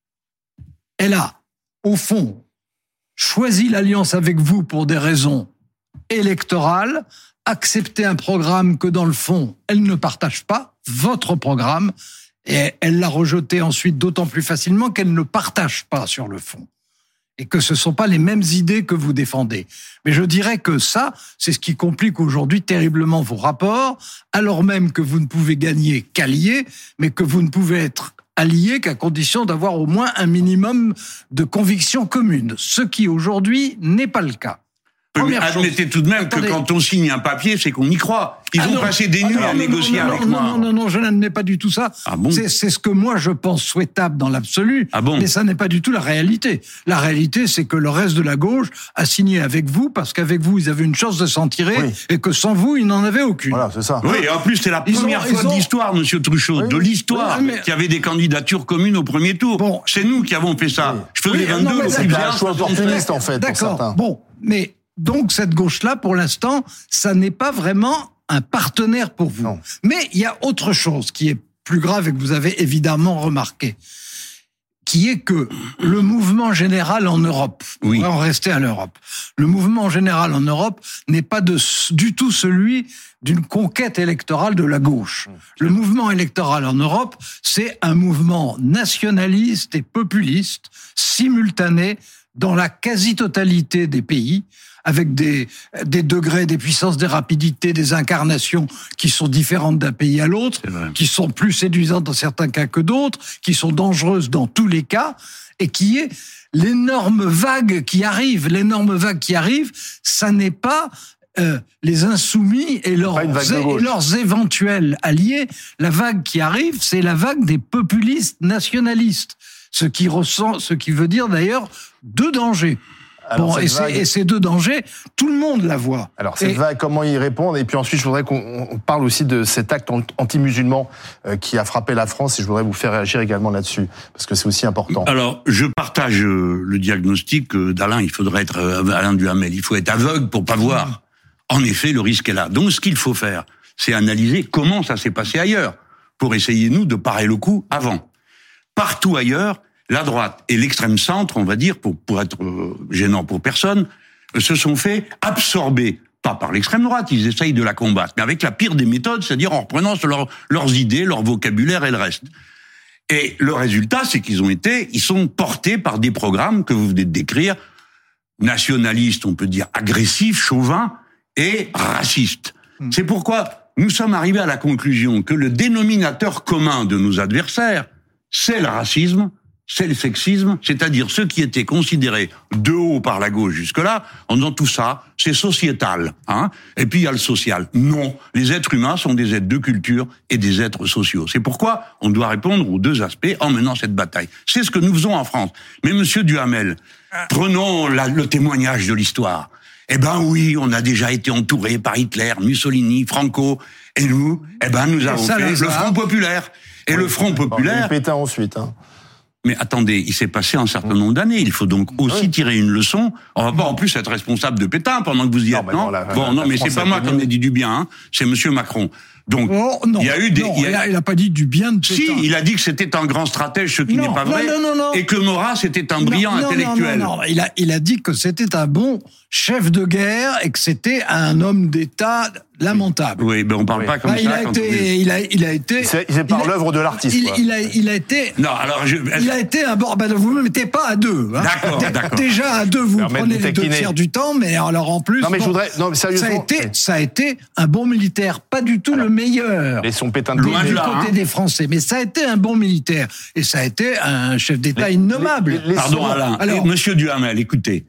elle a, au fond, choisi l'alliance avec vous pour des raisons électorales, accepter un programme que dans le fond, elle ne partage pas, votre programme, et elle l'a rejeté ensuite d'autant plus facilement qu'elle ne partage pas sur le fond. Et que ce ne sont pas les mêmes idées que vous défendez. Mais je dirais que ça, c'est ce qui complique aujourd'hui terriblement vos rapports, alors même que vous ne pouvez gagner qu'alliés, mais que vous ne pouvez être alliés qu'à condition d'avoir au moins un minimum de convictions communes, ce qui aujourd'hui n'est pas le cas. Première Admettez chose. tout de même Attendez. que quand on signe un papier, c'est qu'on y croit. Ils ah ont non. passé des nuits ah non, à non, négocier non, non, avec non, moi. Non, non, non, je n'admets pas du tout ça. Ah bon c'est, c'est ce que moi je pense souhaitable dans l'absolu, ah bon mais ça n'est pas du tout la réalité. La réalité, c'est que le reste de la gauche a signé avec vous, parce qu'avec vous, ils avaient une chance de s'en tirer, oui. et que sans vous, ils n'en avaient aucune. Voilà, c'est ça. Oui, et en plus, c'est la première ont, fois ont... de l'histoire, monsieur Truchot, oui. de l'histoire, oui, mais... qu'il y avait des candidatures communes au premier tour. Bon. C'est nous qui avons fait ça. Oui. Je faisais oui, vingt-deux, non, c'est un choix opportuniste, en fait, pour certains. Bon, mais... Donc, cette gauche-là, pour l'instant, ça n'est pas vraiment un partenaire pour vous. Non. Mais il y a autre chose qui est plus grave et que vous avez évidemment remarqué, qui est que le mouvement général en Europe, oui. on va en rester à l'Europe, le mouvement général en Europe n'est pas de, du tout celui d'une conquête électorale de la gauche. Le mouvement électoral en Europe, c'est un mouvement nationaliste et populiste, simultané dans la quasi-totalité des pays, avec des, des degrés, des puissances, des rapidités, des incarnations qui sont différentes d'un pays à l'autre, qui sont plus séduisantes dans certains cas que d'autres, qui sont dangereuses dans tous les cas, et qui est l'énorme vague qui arrive. L'énorme vague qui arrive, ça n'est pas euh, les insoumis et leurs, et leurs éventuels alliés. La vague qui arrive, c'est la vague des populistes nationalistes. Ce qui ressent, ce qui veut dire d'ailleurs deux dangers. Alors, bon, et, vague... et ces deux dangers, tout le monde la voit. Alors, cette et... vague, comment y répondre? Et puis ensuite, je voudrais qu'on parle aussi de cet acte anti-musulman euh, qui a frappé la France, et je voudrais vous faire réagir également là-dessus, parce que c'est aussi important. Alors, je partage euh, le diagnostic euh, d'Alain. Il faudrait être, euh, Alain Duhamel, il faut être aveugle pour pas voir. En effet, le risque est là. Donc, ce qu'il faut faire, c'est analyser comment ça s'est passé ailleurs, pour essayer, nous, de parer le coup avant. Partout ailleurs, la droite et l'extrême centre, on va dire, pour, pour être euh, gênant pour personne, euh, se sont fait absorber, pas par l'extrême droite, ils essayent de la combattre, mais avec la pire des méthodes, c'est-à-dire en reprenant leur, leurs idées, leur vocabulaire et le reste. Et le résultat, c'est qu'ils ont été, ils sont portés par des programmes que vous venez de décrire, nationalistes, on peut dire agressifs, chauvins et racistes. Mmh. C'est pourquoi nous sommes arrivés à la conclusion que le dénominateur commun de nos adversaires, c'est le racisme, c'est le sexisme, c'est-à-dire ceux qui étaient considérés de haut par la gauche jusque-là, en disant tout ça, c'est sociétal, hein. Et puis il y a le social. Non, les êtres humains sont des êtres de culture et des êtres sociaux. C'est pourquoi on doit répondre aux deux aspects en menant cette bataille. C'est ce que nous faisons en France. Mais monsieur Duhamel, prenons la, le témoignage de l'histoire. Eh ben oui, on a déjà été entouré par Hitler, Mussolini, Franco, et nous, eh ben nous avons fait le Front populaire. Et oui, le Front populaire... Et Pétain ensuite, hein. Mais attendez, il s'est passé un certain nombre d'années. Il faut donc aussi oui. tirer une leçon. On va pas en plus être responsable de Pétain pendant que vous y êtes, non, non, non la, Bon, la, non, la mais c'est pas moi qui en ai dit du bien, hein. C'est monsieur Macron. Donc, oh, non, il y a eu des... Non, il, a, il a pas dit du bien de Pétain. Si, il a dit que c'était un grand stratège, ce qui non, n'est pas vrai. Non, non, non, et que Maurras était un brillant non, intellectuel. Non, non, non, il a, il a dit que c'était un bon chef de guerre et que c'était un homme d'État lamentable. Oui, ben on parle oui. pas comme bah, ça. Il a, été, on... il, a, il a été... C'est, c'est par l'œuvre de l'artiste. Il, il, a, il a été... Non, alors je... Il a été un bon... Ben, vous ne me mettez pas à deux. Hein. D'accord, d'accord. Déjà, à deux, vous prenez les deux tiers du temps, mais alors en plus... Non, mais bon, je voudrais... Non, mais sérieusement... Ça a, été, ça a été un bon militaire, pas du tout alors, le meilleur. Et son Pétain de du loin là, côté hein. des Français. Mais ça a été un bon militaire. Et ça a été un chef d'État les, innommable. Les, les, Pardon, les... Alain. Alors, monsieur Duhamel, écoutez...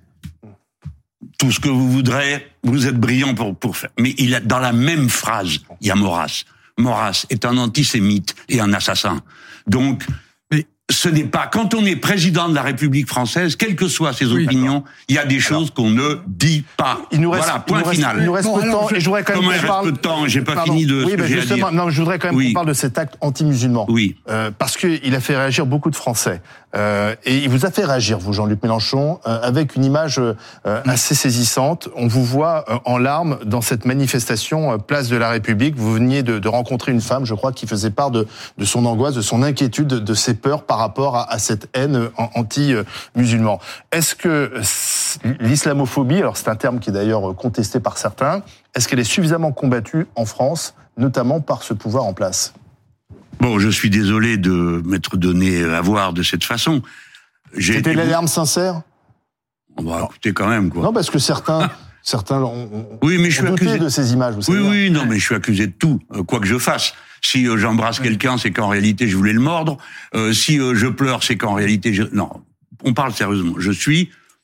Tout ce que vous voudrez, vous êtes brillant pour, pour faire. Mais il a, dans la même phrase, il y a Maurras. Maurras est un antisémite et un assassin. Donc, mais ce n'est pas, quand on est président de la République française, quelles que soient ses oui, opinions, d'accord. il y a des choses alors, qu'on ne dit pas. Il nous reste, voilà, point il final. Reste, il nous reste bon, peu de temps, je, et je voudrais quand même Comment il reste parle... peu de temps, j'ai pas Pardon. fini de oui, ce que j'ai à dire. Non, je voudrais quand même oui. qu'on parle de cet acte anti-musulman. Oui. Euh, parce qu'il a fait réagir beaucoup de Français. Euh, et il vous a fait réagir, vous, Jean-Luc Mélenchon, euh, avec une image euh, assez saisissante. On vous voit euh, en larmes dans cette manifestation euh, place de la République. Vous veniez de, de rencontrer une femme, je crois, qui faisait part de, de son angoisse, de son inquiétude, de, de ses peurs par rapport à, à cette haine anti-musulman. Est-ce que l'islamophobie, alors c'est un terme qui est d'ailleurs contesté par certains, est-ce qu'elle est suffisamment combattue en France, notamment par ce pouvoir en place ? Bon, je suis désolé de m'être donné à voir de cette façon. J'ai C'était été... l'alarme sincère ? On va écouter quand même, quoi. Non, parce que certains... Certains ont, oui, mais je suis accusé de ces images. Vous savez oui, bien. oui, non, mais je suis accusé de tout, euh, quoi que je fasse. Si euh, j'embrasse oui. quelqu'un, c'est qu'en réalité je voulais le mordre. Euh, si euh, je pleure, c'est qu'en réalité je... non. On parle sérieusement. Je suis,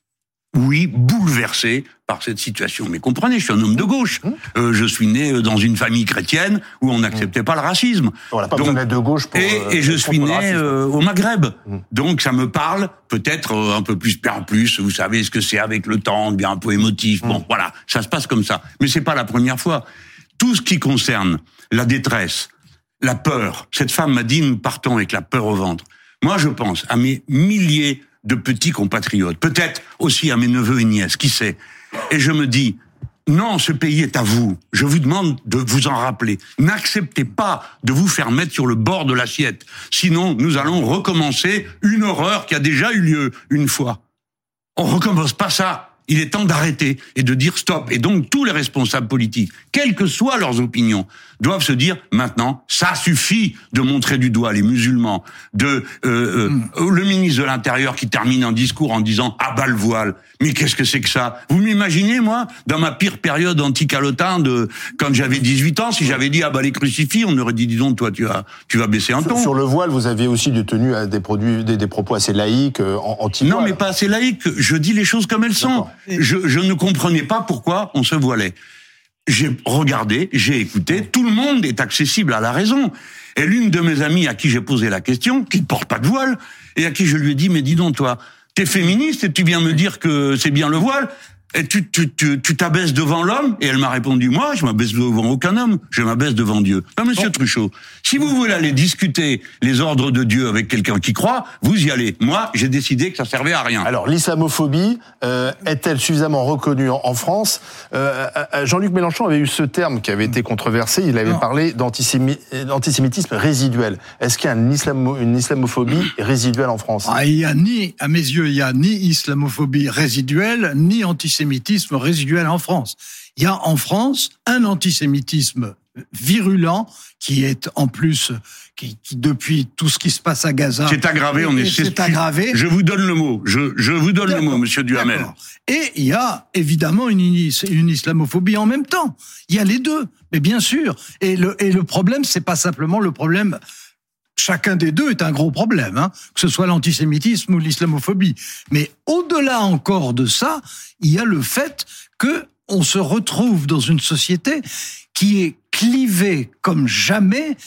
oui, bouleversé par cette situation. Mais comprenez, je suis un homme de gauche. Euh, je suis né dans une famille chrétienne où on n'acceptait pas le racisme. On n'a pas besoin d'être de gauche pour. Et, et je suis né euh, au Maghreb. Mmh. Donc ça me parle peut-être euh, un peu plus, bien plus. Vous savez ce que c'est avec le temps, bien un peu émotif. Mmh. Bon, voilà, ça se passe comme ça. Mais c'est pas la première fois. Tout ce qui concerne la détresse, la peur. Cette femme m'a dit, nous partons avec la peur au ventre. Moi, je pense à mes milliers de petits compatriotes, peut-être aussi à mes neveux et nièces, qui sait. Et je me dis, non, ce pays est à vous. Je vous demande de vous en rappeler. N'acceptez pas de vous faire mettre sur le bord de l'assiette. Sinon, nous allons recommencer une horreur qui a déjà eu lieu une fois. On recommence pas ça. Il est temps d'arrêter et de dire stop. Et donc, tous les responsables politiques, quelles que soient leurs opinions, doivent se dire maintenant, ça suffit de montrer du doigt les musulmans, de euh, mm. euh, le ministre de l'Intérieur qui termine un discours en disant ah bah le voile. Mais qu'est-ce que c'est que ça ? Vous m'imaginez, moi, dans ma pire période anti-calotin de quand j'avais dix-huit ans, si j'avais dit ah bah les crucifix, on aurait dit dis donc toi tu vas tu vas baisser un ton. Sur, sur le voile, vous aviez aussi de tenu à des produits des, des propos assez laïques, euh, anti-voile. Non, mais pas assez laïques. Je dis les choses comme elles sont. Je, je ne comprenais pas pourquoi on se voilait. J'ai regardé, j'ai écouté, tout le monde est accessible à la raison. Et l'une de mes amies à qui j'ai posé la question, qui ne porte pas de voile, et à qui je lui ai dit, mais dis donc toi, t'es féministe et tu viens me dire que c'est bien le voile, et tu, tu, tu, tu t'abaisses devant l'homme? Et elle m'a répondu, moi, je m'abaisse devant aucun homme, je m'abaisse devant Dieu. Ben, monsieur bon. Truchot, si vous voulez aller discuter les ordres de Dieu avec quelqu'un qui croit, vous y allez. Moi, j'ai décidé que ça servait à rien. Alors, l'islamophobie, euh, est-elle suffisamment reconnue en, en France? euh, Jean-Luc Mélenchon avait eu ce terme qui avait été controversé, il avait non. parlé d'antisémi- d'antisémitisme résiduel. Est-ce qu'il y a un islamo- une islamophobie résiduelle en France? Ah, il y a ni, à mes yeux, il y a ni islamophobie résiduelle, ni antisémitisme résiduel en France. Il y a en France un antisémitisme virulent qui est en plus, qui, qui depuis tout ce qui se passe à Gaza... C'est aggravé, on est... C'est, c'est aggravé. Je vous donne le mot, je, je vous donne D'accord. le mot, monsieur Duhamel. D'accord. Et il y a évidemment une, une islamophobie en même temps. Il y a les deux, mais bien sûr. Et le, et le problème, c'est pas simplement le problème... Chacun des deux est un gros problème, hein, que ce soit l'antisémitisme ou l'islamophobie. Mais au-delà encore de ça, il y a le fait que on se retrouve dans une société qui est clivée comme jamais,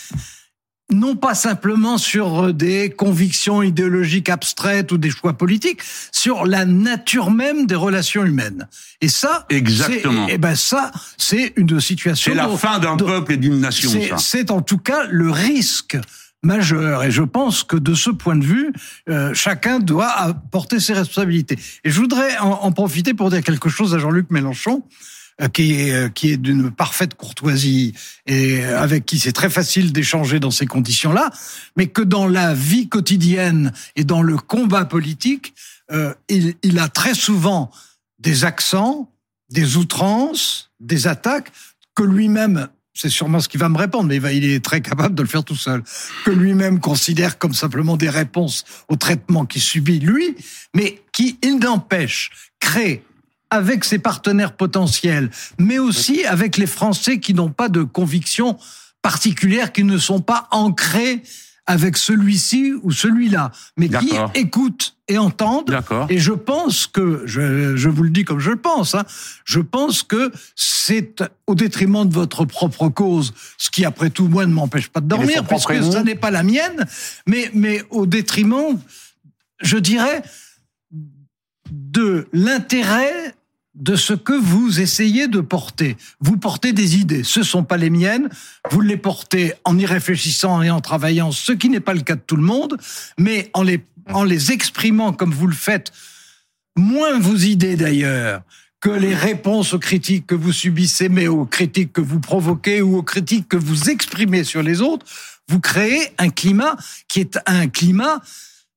non pas simplement sur des convictions idéologiques abstraites ou des choix politiques, sur la nature même des relations humaines. Et ça, exactement. C'est, et ben ça, c'est une situation. C'est la dont, fin d'un dont, peuple et d'une nation. C'est, ça. c'est en tout cas le risque majeur. Et je pense que de ce point de vue, euh, chacun doit porter ses responsabilités. Et je voudrais en, en profiter pour dire quelque chose à Jean-Luc Mélenchon, euh, qui est, euh, qui est d'une parfaite courtoisie et avec qui c'est très facile d'échanger dans ces conditions-là, mais que dans la vie quotidienne et dans le combat politique, euh, il, il a très souvent des accents, des outrances, des attaques que lui-même... C'est sûrement ce qu'il va me répondre, mais il est très capable de le faire tout seul, que lui-même considère comme simplement des réponses au traitement qu'il subit, lui, mais qui, il n'empêche, crée avec ses partenaires potentiels, mais aussi avec les Français qui n'ont pas de convictions particulières, qui ne sont pas ancrés avec celui-ci ou celui-là, mais D'accord. qui écoutent et entendent. D'accord. Et je pense que, je, je vous le dis comme je le pense, hein, je pense que c'est au détriment de votre propre cause, ce qui après tout, moi, ne m'empêche pas de dormir, puisque ça n'est pas la mienne, mais, mais au détriment, je dirais, de l'intérêt de ce que vous essayez de porter. Vous portez des idées, ce ne sont pas les miennes, vous les portez en y réfléchissant et en travaillant, ce qui n'est pas le cas de tout le monde, mais en les, en les exprimant comme vous le faites, moins vos idées d'ailleurs, que les réponses aux critiques que vous subissez, mais aux critiques que vous provoquez ou aux critiques que vous exprimez sur les autres, vous créez un climat qui est un climat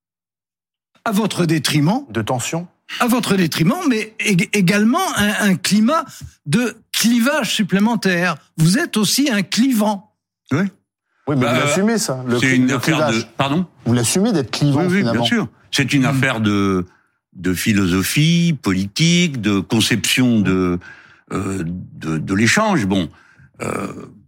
à votre détriment. De tension. À votre détriment, mais ég- également un, un climat de clivage supplémentaire. Vous êtes aussi un clivant. Oui. Oui, mais Bah, vous l'assumez, ça, le, C'est cli- une le affaire clivage. de. Pardon. Vous l'assumez d'être clivant, Oui, oui, finalement. bien sûr. C'est une affaire de de philosophie politique, de conception de euh, de, de l'échange. Bon, euh,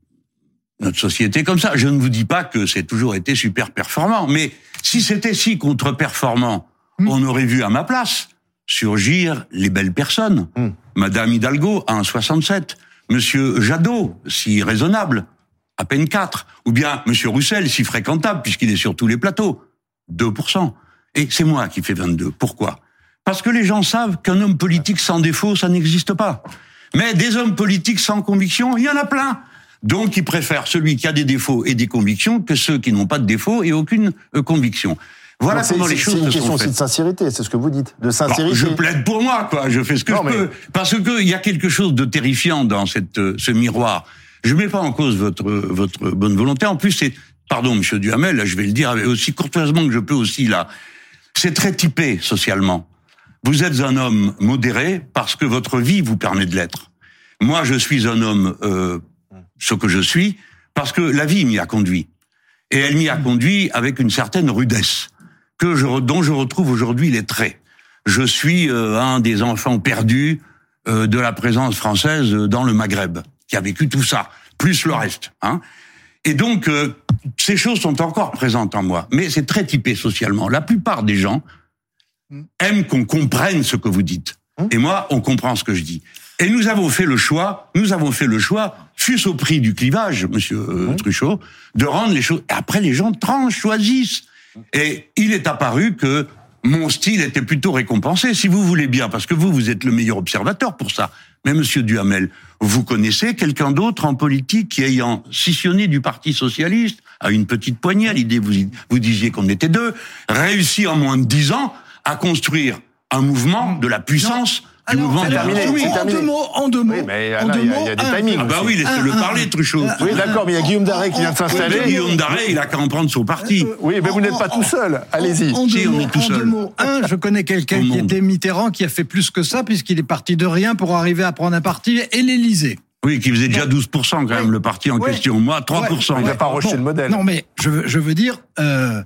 notre société est comme ça. Je ne vous dis pas que c'est toujours été super performant, mais si c'était si contre-performant, Mm. on aurait vu à ma place surgir les belles personnes. Mm. Madame Hidalgo à un virgule soixante-sept, Monsieur Jadot, si raisonnable, à peine quatre, ou bien Monsieur Roussel, si fréquentable puisqu'il est sur tous les plateaux, deux pour cent. Et c'est moi qui fais vingt-deux. Pourquoi ? Parce que les gens savent qu'un homme politique sans défaut, ça n'existe pas. Mais des hommes politiques sans conviction, il y en a plein. Donc, ils préfèrent celui qui a des défauts et des convictions que ceux qui n'ont pas de défauts et aucune euh, conviction. Voilà Donc, c'est- comment les c'est- choses C'est une se question sont aussi de faites. sincérité, c'est ce que vous dites. De Bon, sincérité. je plaide pour moi, quoi. Je fais ce que Non, je mais- peux. Parce que il y a quelque chose de terrifiant dans cette, euh, ce miroir. Je mets pas en cause votre, votre bonne volonté. En plus, c'est, pardon, monsieur Duhamel, là, je vais le dire aussi courtoisement que je peux aussi, là. C'est très typé socialement. Vous êtes un homme modéré parce que votre vie vous permet de l'être. Moi, je suis un homme, euh, ce que je suis, parce que la vie m'y a conduit. Et elle m'y a conduit avec une certaine rudesse, que je, dont je retrouve aujourd'hui les traits. Je suis euh, un des enfants perdus euh, de la présence française dans le Maghreb, qui a vécu tout ça, plus le reste. Hein. Et donc, euh, ces choses sont encore présentes en moi, mais c'est très typé socialement. La plupart des gens aiment qu'on comprenne ce que vous dites. Et moi, on comprend ce que je dis. Et nous avons fait le choix, nous avons fait le choix, fût-ce au prix du clivage, monsieur euh, Truchot, de rendre les choses... Et après, les gens tranchent, choisissent. Et il est apparu que mon style était plutôt récompensé, si vous voulez bien, parce que vous, vous êtes le meilleur observateur pour ça. Mais monsieur Duhamel, vous connaissez quelqu'un d'autre en politique qui, ayant scissionné du Parti socialiste, à une petite poignée, à l'idée, vous, vous disiez qu'on était deux, réussi en moins de dix ans à construire un mouvement de la puissance... Du Alors, mouvement alors, de la terminé, en, République. c'est en terminé. deux mots, en deux mots. Oui, mais en là, deux il y a- mots, il y a des un- timings. Ah bah oui, laissez-le un- parler, Truchot. Oui, d'accord, mais il y a Guillaume Darret qui vient de s'installer. Oui, Guillaume Darret, il a qu'à en prendre son parti. Oui, mais vous n'êtes pas tout seul. Allez-y. En, en deux Si, on mots, est tout en seul. deux mots. Un, je connais quelqu'un Au qui monde. était Mitterrand, qui a fait plus que ça, puisqu'il est parti de rien pour arriver à prendre un parti et l'Élysée. Oui, qui faisait déjà douze pour cent quand même, Oui. le parti en Ouais. question. Moi, trois pour cent. Il n'a pas rejeté le modèle. Non, mais je veux, je veux dire, euh,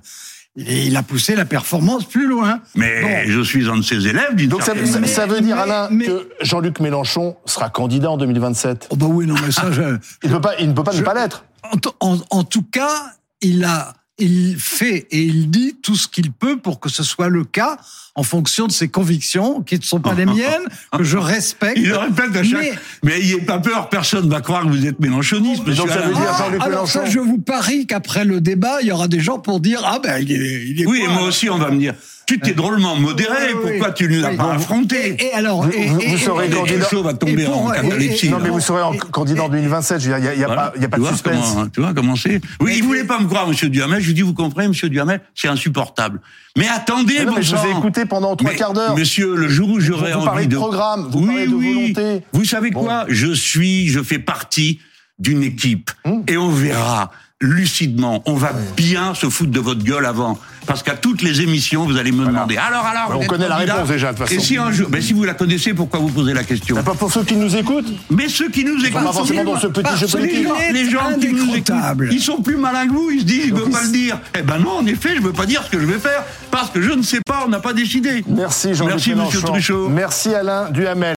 il a poussé la performance plus loin. Mais Bon. je suis un de ses élèves, d'une Donc ça, certaine ça- manière. ça veut dire, mais- Alain, mais- que Jean-Luc Mélenchon sera candidat en deux mille vingt-sept. Oh bah oui, non, mais ça, je, Il, peut pas, il ne peut pas Je- ne pas l'être. En, t- en- en tout cas, il a, il fait et il dit tout ce qu'il peut pour que ce soit le cas, en fonction de ses convictions, qui ne sont pas les miennes, que je respecte. Il le répète à chaque... Mais- Mais ayez pas peur, personne ne va croire que vous êtes mélenchoniste, Mais monsieur donc ça Alain. veut dire Ah, Jean-Luc alors Mélenchon. ça, je vous parie qu'après le débat, il y aura des gens pour dire ah ben il est, il est Oui, et quoi, moi aussi, on va me dire, tu t'es drôlement modéré, Oui, oui, pourquoi tu ne l'as oui. pas Bon, affronté? Et, et alors, Vous- et- vous- et- vous serez et- candidat- Truchot va tomber et pour- en et- catalepsie. et- Non, mais vous serez en Et- candidat en deux mille vingt-sept. Il n'y a, il y a Voilà. pas, il y a pas Tu de vois suspense. comment- tu vois comment c'est? Oui, il voulait pas me croire, monsieur Duhamel. Je lui dis, vous comprenez, monsieur Duhamel, c'est insupportable. Mais attendez, Mais non, bon mais je vous ai sang. écouté pendant trois Mais, quarts d'heure. Monsieur, le jour où j'aurai vous envie parlez de de programme, vous oui, parlez de oui. volonté. Vous savez Bon. quoi? Je suis, je fais partie d'une équipe. Hum. Et on verra lucidement. On va bien se foutre de votre gueule avant. Parce qu'à toutes les émissions, vous allez me demander. Alors, alors, On vous êtes connaît la candidat réponse déjà, de toute Et façon. si un jour, ben, si vous la connaissez, pourquoi vous posez la question? Mais pas pour ceux qui nous écoutent. Mais ceux qui nous écoutent, pas forcément dans ce petit parce jeu que politique. les gens- les gens qui nous écoutent, indécrottable. ils sont plus malins que vous, ils se disent, ils ne veulent pas le dire. Eh ben non, en effet, je veux pas dire ce que je vais faire, parce que je ne sais pas, on n'a pas décidé. Merci Jean-Luc Merci, monsieur Mélenchon. Truchot. Merci Alain Duhamel.